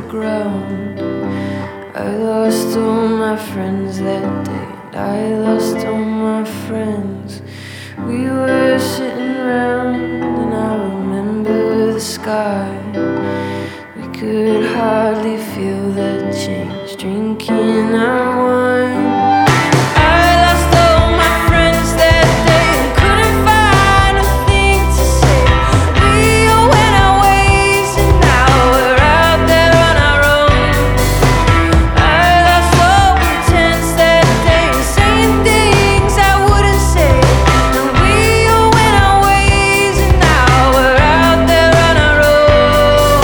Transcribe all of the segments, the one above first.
ground. I lost all my friends that day, and I lost all my friends. We were sitting round, and I remember the sky. We could hardly feel that change, drinking our wine. I lost all my friends that day and couldn't find a thing to say. We all went our ways and now we're out there on our own. I lost all pretense that day and saying things I wouldn't say. And we all went our ways and now we're out there on our own.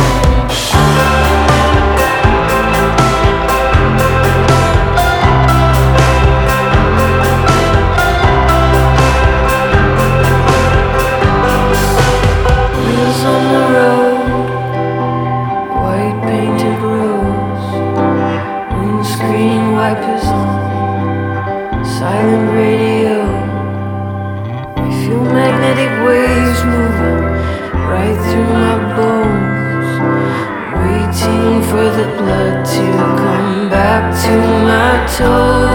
Wheels on the road, white painted roads, windscreen wipers on, silent radio. I feel magnetic waves moving right through my bones, waiting for the blood to come back to my toes.